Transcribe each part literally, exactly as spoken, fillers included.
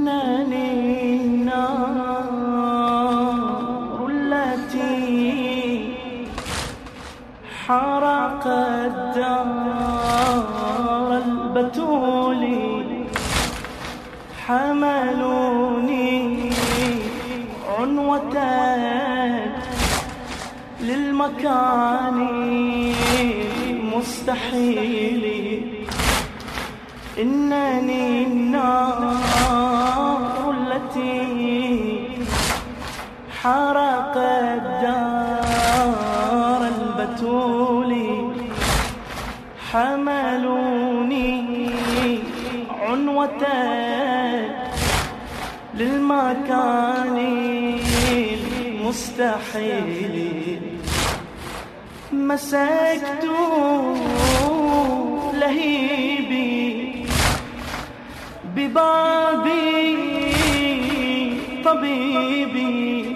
إنني النار التي حرقت دار البتول حملوني عنوة للمكان المستحيل. إنني النار التي حرقت دار البتول حملوني عنوة للمكان المستحيل. مسكت لهيبي ببابي طبيبي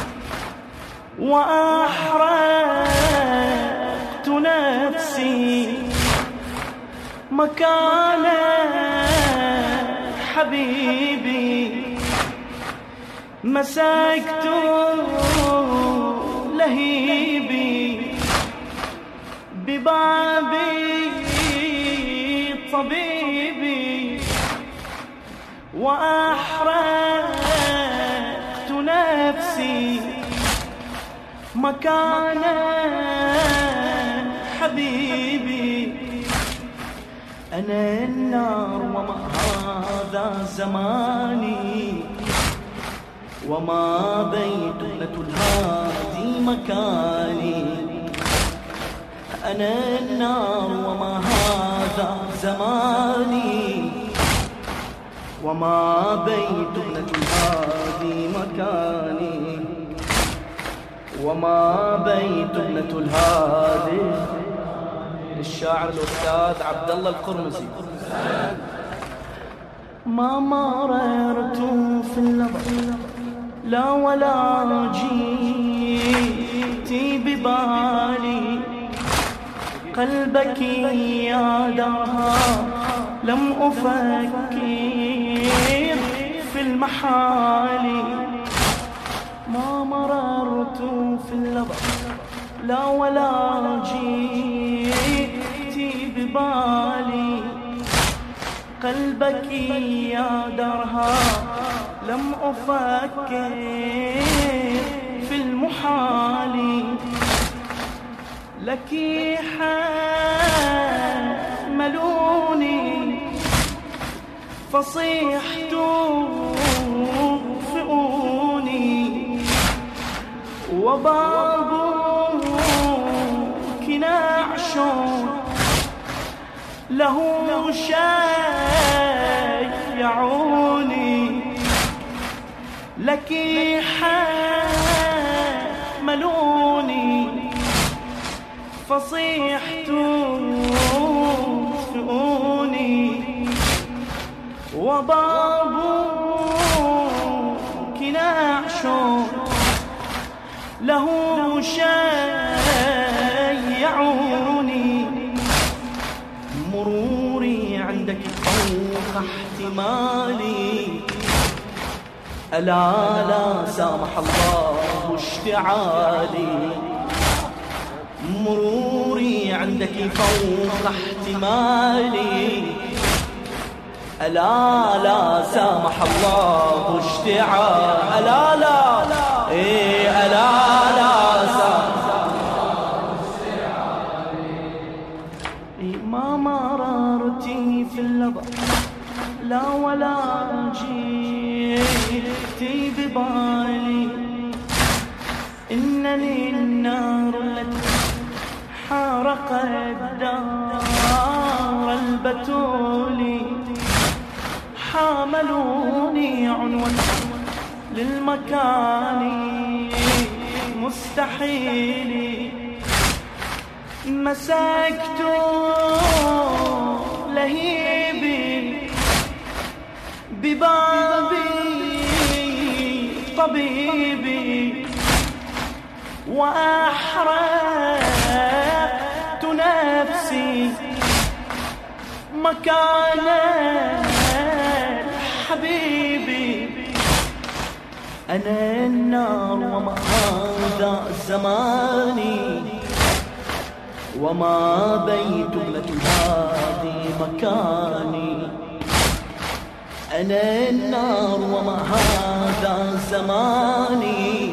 وأحرقت نفسي مكان حبيبي. مسكت لهيبي ببابي طبيبي وأحرقت نفسي مكان حبيبي. أنا النار وما هذا زماني وما بيت ابنة الهادي مكاني. أنا النار وما هذا زماني وما بيت ابنة الهادي مكاني وما بيت ابنة الهادي. للشاعر الأستاذ عبد الله القرمزي. ما مررت في اللظى لا ولا جيتي ببالي قلبك يا درها لم أفكر في المحال. ما مررت في اللظى لا ولا جيتي ببالي قلبك يا درها لم أفكر في المحال. لك حملوني فصيحت فئوني وبابك نعش له شيعوني. لك حملوني فصيحت فئوني وبابك نعش له شيعوني. مروري عندك فوق احتمالي ألا لا سامح الله اشتعالي. مروري عندك فوق احتمالي ألا لا سامح الله اشتعالي. ألا لا إيه ألا لا سامح الله اشتعالي. ما مررتي في اللظى لا ولا جيتي ببالي. إنني النار التي حرقت دار البتول حاملوني عنوة للمكان مستحيل. مسكت لهيبي ببابي طبيبي وأحرقت نفسي مكان حبيبي أنا النار وما هذا زماني وما بيت ابنة الهادي مكاني. أنا النار وما هذا زماني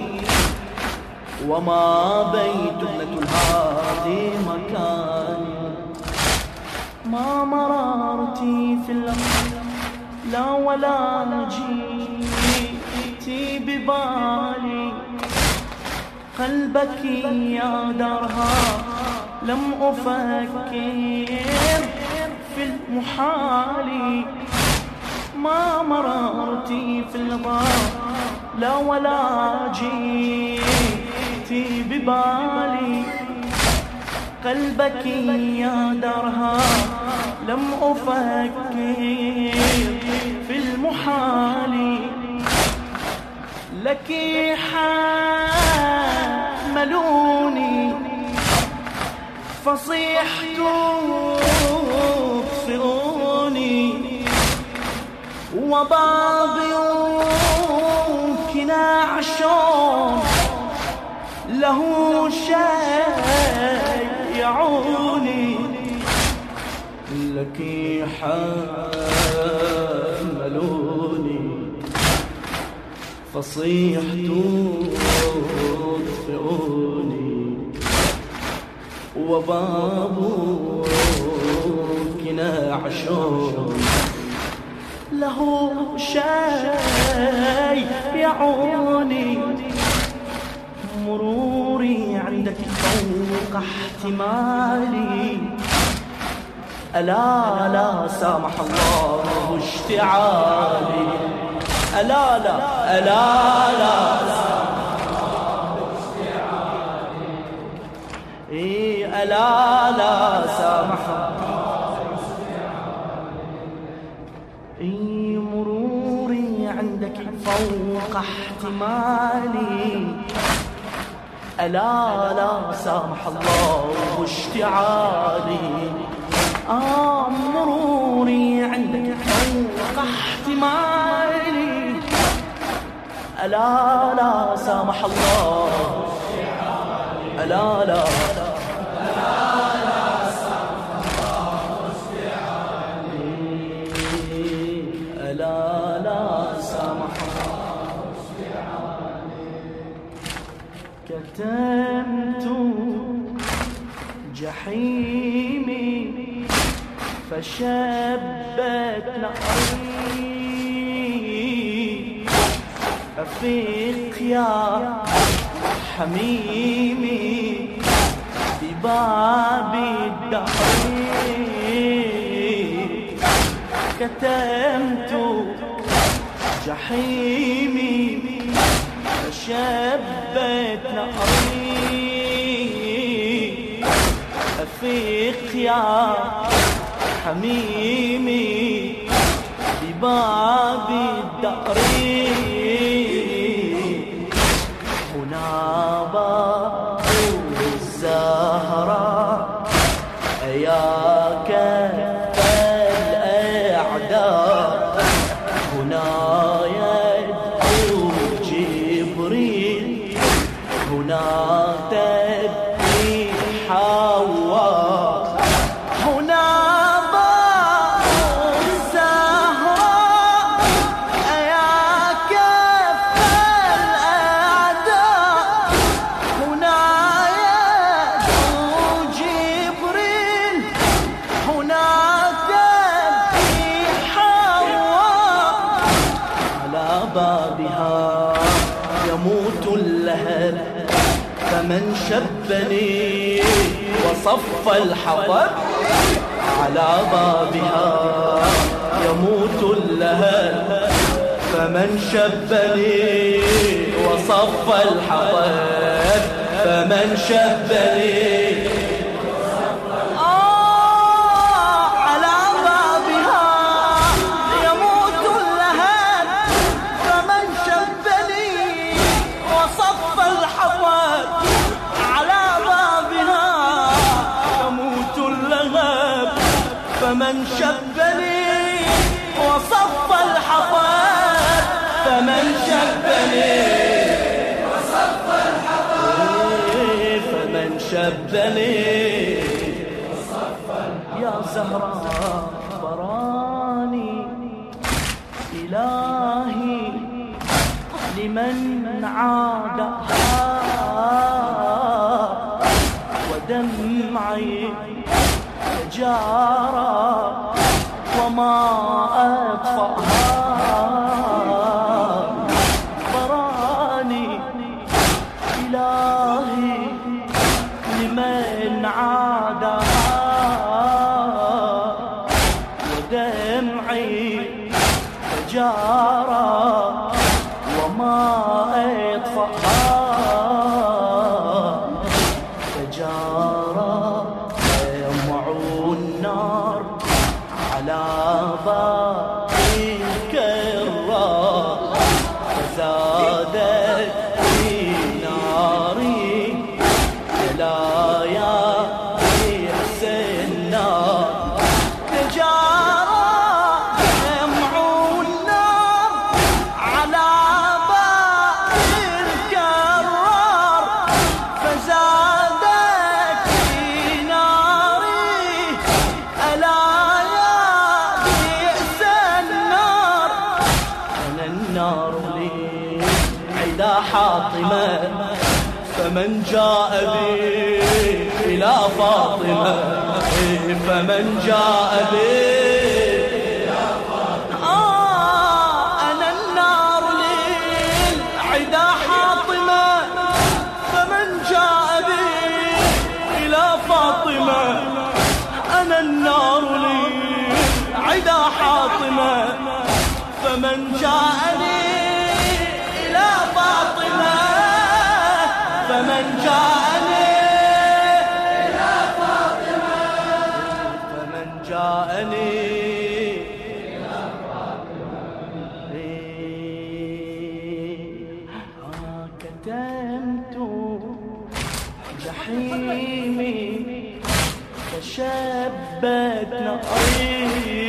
وما بيت ابنة الهادي مكاني. ما مررتي في الأرض لا ولا جيتي ببالي قلبك يا درها لم أفكر في المحال. ما مررتي في الغار لا ولا جيتي ببالي قلبك يا درها لم أفكر في المحال. لك حملوني فصيحت اطفئوني وبابي نعش له شيعوني. لك حملوني فصيحت اطفئوني وبابك نعش له شيعوني. مروري عندك فوق احتمالي ألا لا سامح الله اشتعالي. ألا لا ألا لا سامح الله اشتعالي. إيه ألا لا سامح الله اشتعالي. مروري عندك فوق احتمالي ألا لا سامح الله اشتعالي. آه مروري عندك فوق احتمالي ألا لا سامح الله ألا لا كتمت جحيمي فشبت ناري. أفيق يا حميمي بباب الدهر. كتمت جحيمي فشبت ناري. أفيق يا حميمي بباب الدهر. هنا باب الزهراء يا كف الأعداء. هنا يدعو جبريل هنا تبكي حواء. هنا باب الزهراء يا كف الأعداء. هنا يدعو جبريل هنا تبكي حواء. على بابها يموت اللهب فمن شبني وصف الحطب. على بابها يموت اللهب فمن شبني وصف الحطب. فمن شبني فمن شبني وصف الحطب. شبني يا زهراء براني إلهي لمن عادها ودمعي جارا وما أطفأها براني إلهي لمن عادها ودمعي جارا وما أطفأها فجارا يمع النار على باب الكرار فزادت في ناري جلايا ريح النار فجارا يمع النار على باب الكرار فزادت في ناري ألا يا بئس النار أنا النار لي عدا حاطمة فمن جاء بي إلى فاطمة فمن جاء بي إلى فاطمة آه أنا النار لي عدا حاطمة فمن جاء بي إلى فاطمة أنا النار لي عدا حاطمة فمن جاءني إلى فاطمة فمن جاءني إلى فاطمة فمن جاءني إلى فاطمة كتمت جحيمي فشبت ناري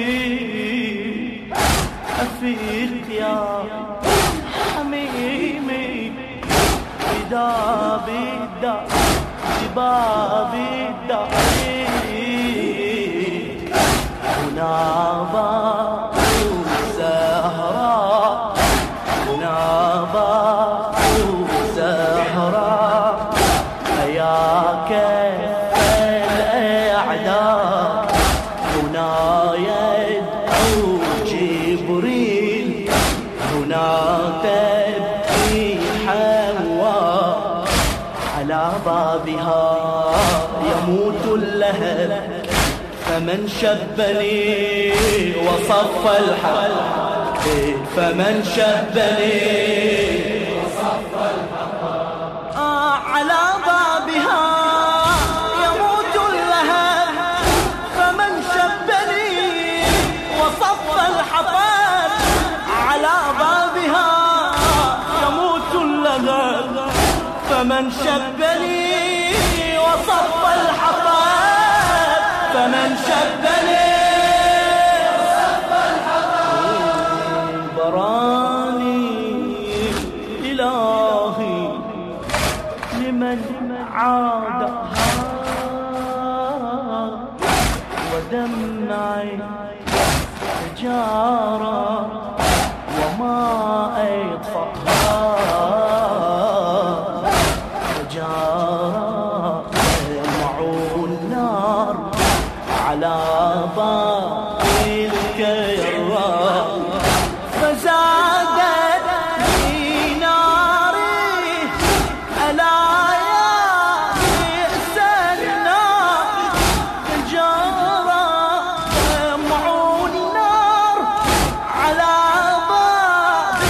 أفيق يا حميمي بدابي الدار ببابي الدار هنا باب الزهراء هنا باب الزهراء يا كف الأعداء هنا يدعو جبريل هنا تبكي حواء على بابها يموت اللهب فمن شبني وصف الحق فمن شبني وصف الحق آه على بابها يموت اللهب فمن شبني وصف الحطب على بابها يموت اللهب فمن شبني وصف الحطب فمن شبني وصف الحطب براني إلهي لمن عادها ودمعي جارا وما أطفأها فجارا يمع النار على باب الكرار فزادت في ناري ألا يا بئس النار فجارا يمع النار على باب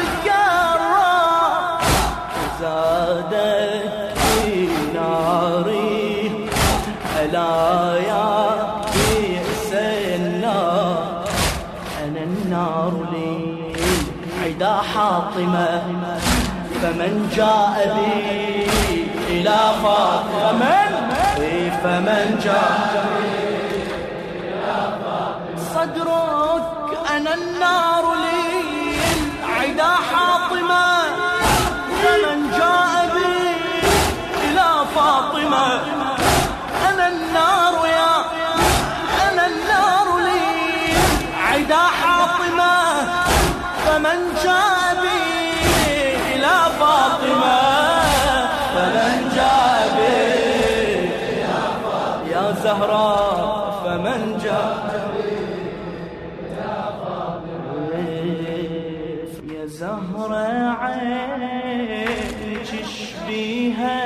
الكرار فزادت في ناري ألا يا بئس النار أنا النار لي عدا حاطمة فمن جاء بي إلى فاطمة فمن جاء بي إلى فاطمة صدرك أنا النار لي عدا حاطمة فمن جاء بي إلى فاطمة فمن جابي إلى فاطمة فمن جابي إلى فاطمة يا زهراء فمن جابي إلى فاطمة يا زهراء عينك شبيها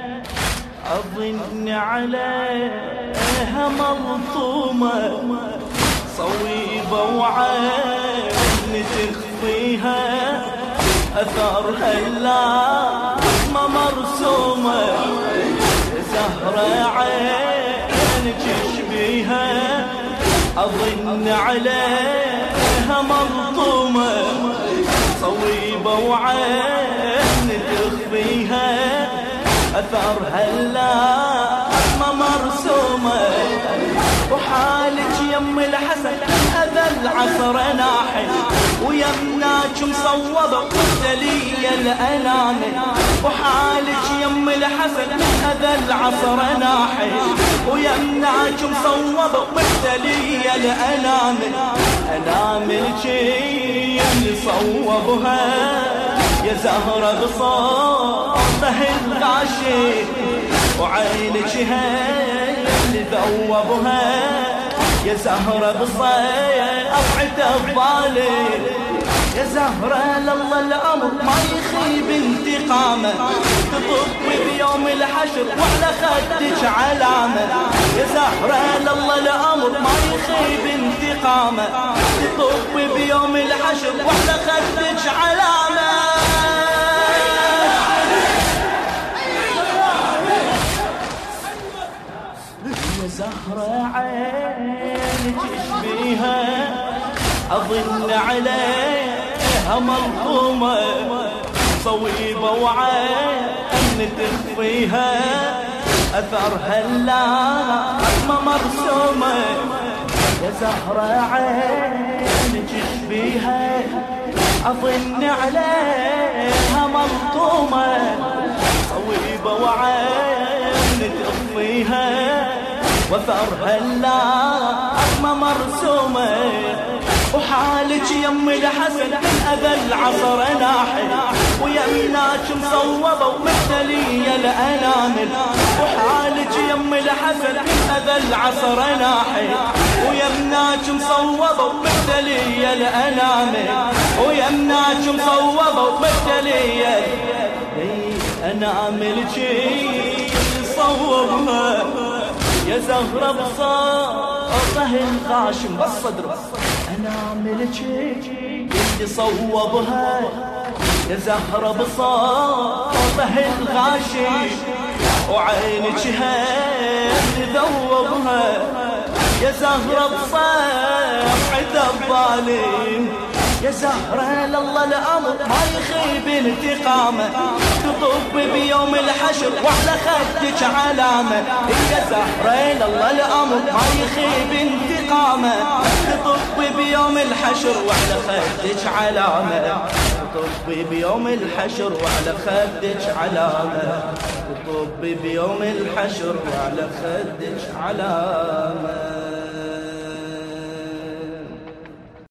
أظن عليها ملطومة صويبة وعين تخفيها أثرها اللامة مرسومة زهرة عينك شبيها أظن عليها ملطومة صويبة وعين تخفيها أثرها اللامة مرسومة وحالك يم الحسن هذا العصر ناحي ويمناك مصوبة مختلية الأنامل وحالك يم الحسن هذا العصر ناحي ويمناك مصوبة مختلية الأنامل أناملك اللي صوبها يا زهرة بصوته الغاشي وعينك هي اللي ذوبها يا زهرة بصيحة الظالم يا زهرة لله الأمر ما يخيب انتقامه تطبي بيوم الحشر وعلى خدك علامة يا زهرة لله الأمر ما يخيب انتقامه تطبي بيوم الحشر وعلى خدك علامة زهرة عينك شبيها أظن عليها ملطومة صويبة وعين تخفيها أثرها اللامة مرسومة يا زهرة عينك شبيها أظن عليها ملطومة صويبة وعين تخفيها وثرها اللامة مرسومة وحالك يم الحسن أذى العصر ناحي ويمناك مصوبة ومثلية الأنامل وحالك يم الحسن أذى العصر ناحي ويمناك مصوبة ومثلية الأنامل ويمناك مصوبة ومثلية أناملك صوبها يا زهرة بصوته الغاشم بالصدر أناملك اللي صوبها يا زهرة بصوته الغاشم وعينك اللي ذوبها يا زهرة بصيحة الظالم يا زهرة لله الأمر ما يخيب انتقامه تطب بيوم الحشر وعلى خدك علامة يا زهرة لله الأمر ما يخيب انتقامه تطب بيوم الحشر وعلى خدك علامة تطب بيوم الحشر وعلى خدك علامة تطب بيوم الحشر وعلى خدك علامة